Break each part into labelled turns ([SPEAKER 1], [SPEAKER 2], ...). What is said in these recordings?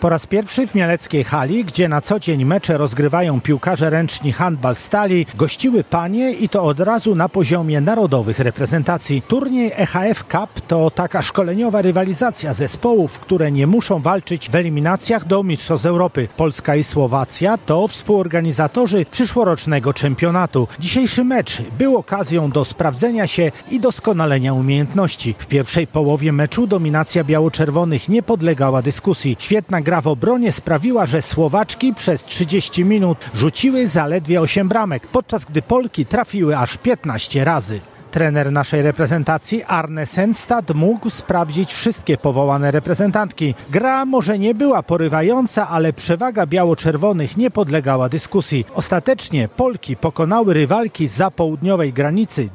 [SPEAKER 1] Po raz pierwszy w mieleckiej hali, gdzie na co dzień mecze rozgrywają piłkarze ręczni handbal Stali, gościły panie i to od razu na poziomie narodowych reprezentacji. Turniej EHF Cup to taka szkoleniowa rywalizacja zespołów, które nie muszą walczyć w eliminacjach do Mistrzostw Europy. Polska i Słowacja to współorganizatorzy przyszłorocznego czempionatu. Dzisiejszy mecz był okazją do sprawdzenia się i doskonalenia umiejętności. W pierwszej połowie meczu dominacja biało-czerwonych nie podlegała dyskusji. Świetna gra w obronie sprawiła, że Słowaczki przez 30 minut rzuciły zaledwie 8 bramek, podczas gdy Polki trafiły aż 15 razy. Trener naszej reprezentacji Arne Sennstad mógł sprawdzić wszystkie powołane reprezentantki. Gra może nie była porywająca, ale przewaga biało-czerwonych nie podlegała dyskusji. Ostatecznie Polki pokonały rywalki zza południowej granicy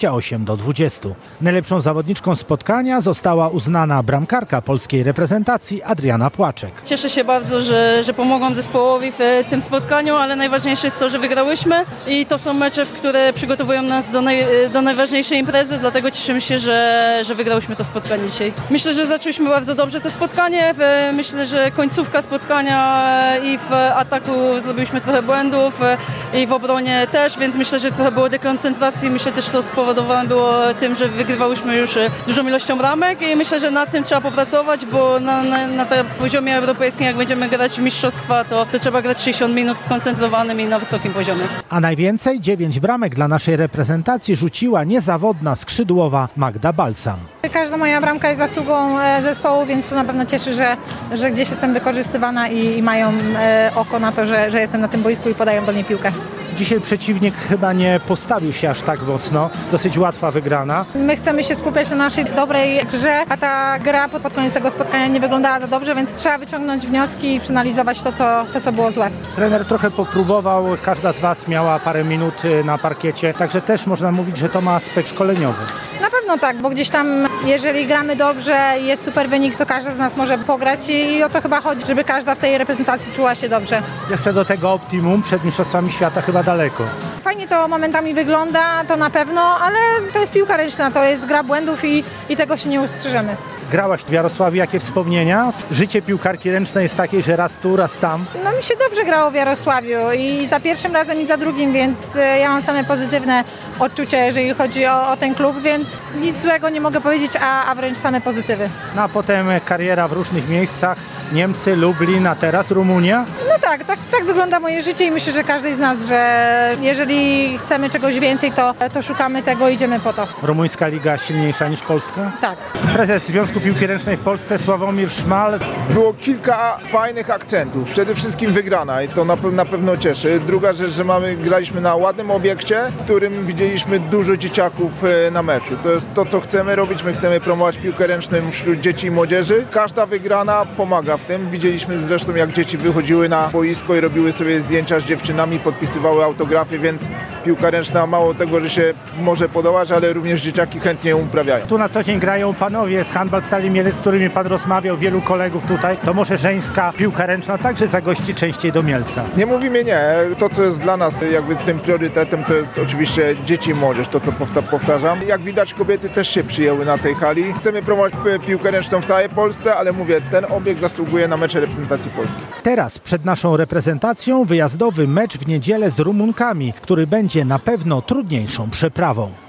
[SPEAKER 1] 28-20. Najlepszą zawodniczką spotkania została uznana bramkarka polskiej reprezentacji Adriana Płaczek.
[SPEAKER 2] Cieszę się bardzo, że pomogłam zespołowi w tym spotkaniu, ale najważniejsze jest to, że wygrałyśmy i to są mecze, które przygotowują nas do najważniejszej imprezy, dlatego cieszymy się, że wygrałyśmy to spotkanie dzisiaj. Myślę, że zaczęliśmy bardzo dobrze to spotkanie. Myślę, że końcówka spotkania i w ataku zrobiliśmy trochę błędów i w obronie też, więc myślę, że trochę było dekoncentracji. Myślę też, że to spowodowane było tym, że wygrywałyśmy już dużą ilością bramek i myślę, że nad tym trzeba popracować, bo na poziomie europejskim, jak będziemy grać w mistrzostwa, to trzeba grać 60 minut skoncentrowanym i na wysokim poziomie.
[SPEAKER 1] A najwięcej 9 bramek dla naszej reprezentacji rzuciła niezawodna skrzydłowa Magda Balsam.
[SPEAKER 3] Każda moja bramka jest zasługą zespołu, więc to na pewno cieszy, że gdzieś jestem wykorzystywana i mają oko na to, że jestem na tym boisku i podają do niej piłkę.
[SPEAKER 1] Dzisiaj przeciwnik chyba nie postawił się aż tak mocno, dosyć łatwa wygrana.
[SPEAKER 3] My chcemy się skupiać na naszej dobrej grze, a ta gra pod koniec tego spotkania nie wyglądała za dobrze, więc trzeba wyciągnąć wnioski i przeanalizować to, co było złe.
[SPEAKER 1] Trener trochę popróbował, każda z Was miała parę minut na parkiecie, także też można mówić, że to ma aspekt szkoleniowy.
[SPEAKER 3] Na pewno tak, bo gdzieś tam, jeżeli gramy dobrze i jest super wynik, to każda z nas może pograć i o to chyba chodzi, żeby każda w tej reprezentacji czuła się dobrze.
[SPEAKER 1] Jeszcze do tego optimum przed Mistrzostwami Świata chyba daleko.
[SPEAKER 3] Fajnie to momentami wygląda, to na pewno, ale to jest piłka ręczna, to jest gra błędów i tego się nie ustrzeżemy.
[SPEAKER 1] Grałaś w Jarosławiu, jakie wspomnienia? Życie piłkarki ręcznej jest takie, że raz tu, raz tam.
[SPEAKER 3] No mi się dobrze grało w Jarosławiu i za pierwszym razem i za drugim, więc ja mam same pozytywne odczucia, jeżeli chodzi o ten klub, więc nic złego nie mogę powiedzieć, a wręcz same pozytywy.
[SPEAKER 1] No a potem kariera w różnych miejscach, Niemcy, Lublin, a teraz Rumunia?
[SPEAKER 3] No tak wygląda moje życie i myślę, że każdy z nas, że jeżeli chcemy czegoś więcej, to szukamy tego i idziemy po to.
[SPEAKER 1] Rumuńska liga silniejsza niż Polska?
[SPEAKER 3] Tak.
[SPEAKER 1] Prezes Związku Piłki Ręcznej w Polsce Sławomir Szmal.
[SPEAKER 4] Było kilka fajnych akcentów. Przede wszystkim wygrana i to na pewno cieszy. Druga rzecz, że graliśmy na ładnym obiekcie, w którym widzieliśmy dużo dzieciaków na meczu. To jest to, co chcemy robić. My chcemy promować piłkę ręczną wśród dzieci i młodzieży. Każda wygrana pomaga w tym. Widzieliśmy zresztą, jak dzieci wychodziły na boisko i robiły sobie zdjęcia z dziewczynami, podpisywały autografy, więc piłka ręczna mało tego, że się może podobać, ale również dzieciaki chętnie ją uprawiają.
[SPEAKER 1] Tu na co dzień grają panowie z handbal Stali Mielec, z którymi pan rozmawiał, wielu kolegów tutaj. To może żeńska piłka ręczna także zagości częściej do Mielca?
[SPEAKER 4] Nie mówimy nie. To, co jest dla nas jakby tym priorytetem, to jest oczywiście dzieci i młodzież, to co powtarzam. Jak widać, kobiety też się przyjęły na tej hali. Chcemy promować piłkę ręczną w całej Polsce, ale mówię, ten obiekt zasługuje na mecze reprezentacji Polski.
[SPEAKER 1] Teraz przed naszą reprezentacją wyjazdowy mecz w niedzielę z Rumunkami, który będzie na pewno trudniejszą przeprawą.